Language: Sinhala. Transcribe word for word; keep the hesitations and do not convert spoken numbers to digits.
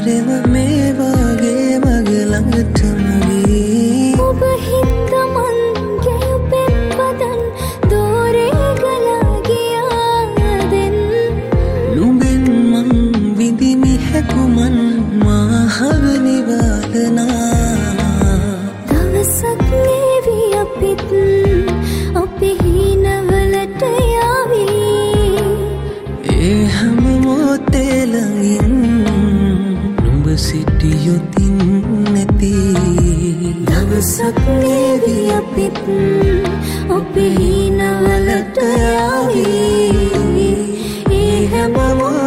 කාලෙම මේ වගේ මගේ ළඟටම වී ඔබ හිතමන් ගැයුපෙන් වදන් දෝරේ ගලා ගියා දෙන් නුඹෙන් මං විඳිමි හැකුමන් මාහවනි වාදනා දවසක් නේවි අපිත් අපි හිනවලට යාවී ඒ හැම මොහොතේ ළඟින් නුඹ සිටියොතින් නැති දවසක් නේවි අපිත් අපි හිනවලට යාවී ඒ හැම මොහොතේ